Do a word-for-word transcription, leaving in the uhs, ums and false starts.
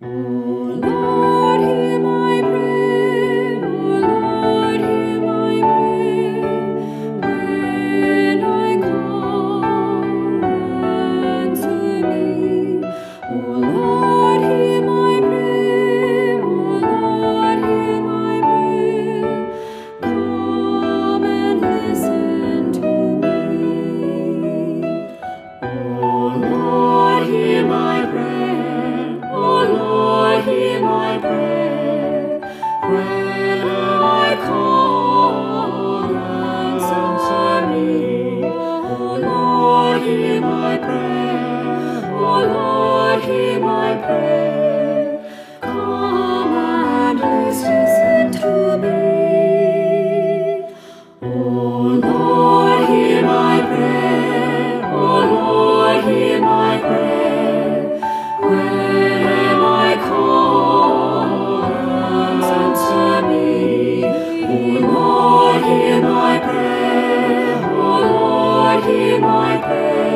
O Lord, hear my prayer. O Lord, hear my prayer. When I call, answer me. O Lord, hear my prayer. O Lord, hear my prayer. Come and listen to me. O Lord, hear my prayer. O Lord, hear my prayer. When I call, answer me. O Lord, hear my prayer. O Lord, hear my prayer. Come and listen to me. O Lord, hear my prayer. O Lord, hear my prayer. When I call, answer me. O Lord, hear my prayer. O Lord, hear my prayer.